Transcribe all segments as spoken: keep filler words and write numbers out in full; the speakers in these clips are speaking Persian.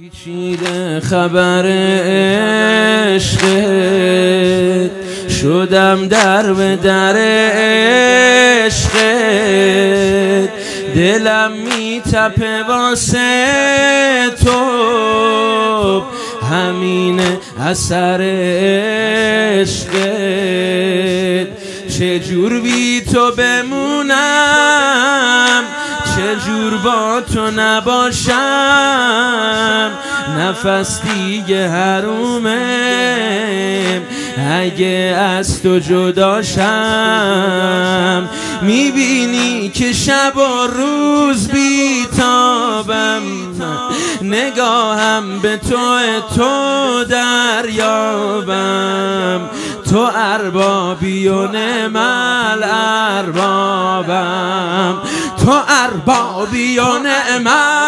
پیچیده خبر عشقت شدم در به در عشقت، دلم میتپه واسه تو، همین اثر عشقت. چجور بی تو بمونم، چجور با تو نباشم، نفس دیگه حرومه اگه از تو جداشم. میبینی که شب و روز بیتابم، نگاهم به تو تو دریابم. تو اربابی و نعم الاربابم، تو اربابی و نعم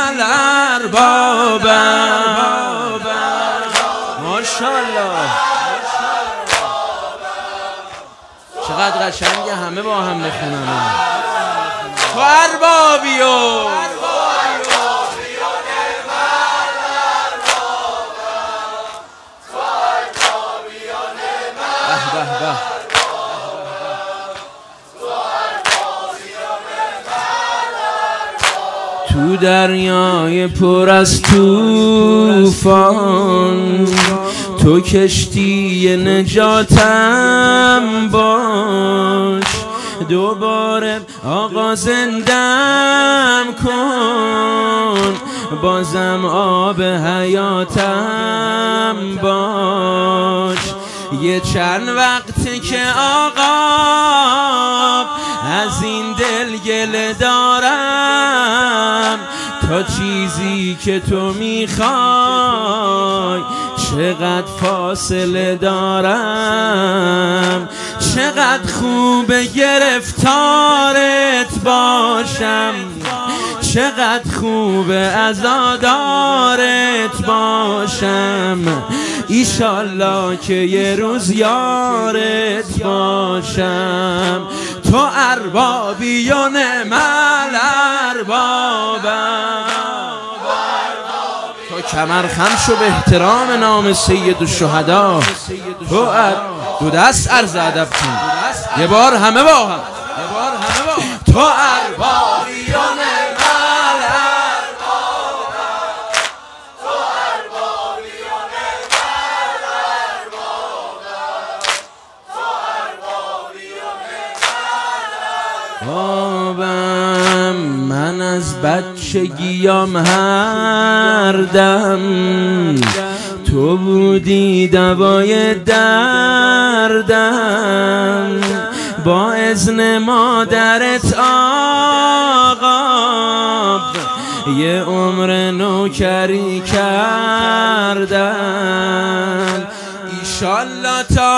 الاربابم. ماشاءالله چقدر قشنگه، همه با هم بخونم. تو اربابی و تو دریای پر از طوفان، تو کشتی نجاتم باش. دوباره آقا زندم کن، بازم آب حیاتم باش. یه چند وقته که آقا از این دل گله دارم، تا چیزی که تو میخوای چقدر فاصله دارم. چقدر خوبه گرفتارت باشم، چقدر خوبه عزادارت باشم. ایشالله که یه روز یارت باشم. تو اربابی و نعم الاربابم. تو کمر خم شو به احترام نام سید الشهدا. تو دو دست عرض ادب کن یه بار همه با هم. تو اربابی و نعم بابم. من از بچگیام هر دم تو بودی دوای دردم. با اذن مادرت آقا یه عمر نوکری کردم. ایشالله تا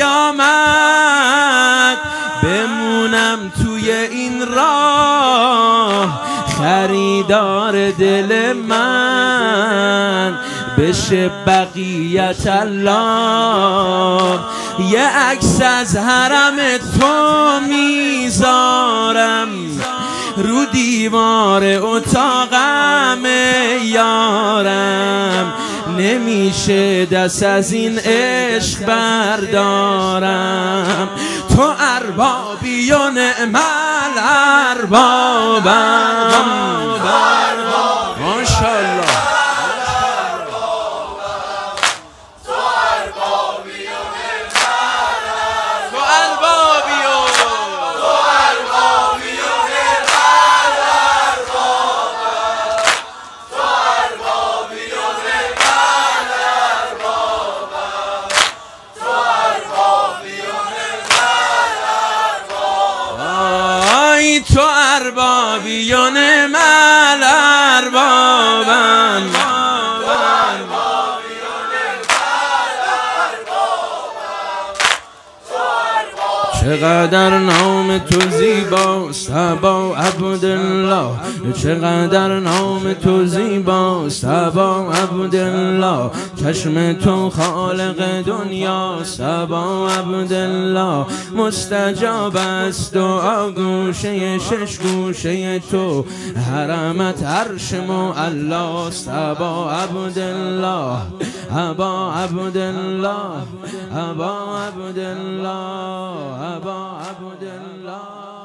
قیامت بمونم توی این راه، خریدار دل من بشه بقیت الله. یه عکس از حرم تو میذارم رو دیوار اتاقم یارم، نمیشه دست از این عشق بردارم. تو اربابی و نعم الاربابم. ماشاءالله تو اربابی و نعم الاربابم. چقدر نام تو زیباست ابا عبدالله، چقدر نام تو زیباست ابا عبدالله، چشم تو خالق دنیاست ابا عبدالله، مستجاب است دعا گوشه شش گوشه تو، حرمت عرش معلا است ابا عبدالله، ابا عبدالله، ابا عبدالله، ابا عبدالله.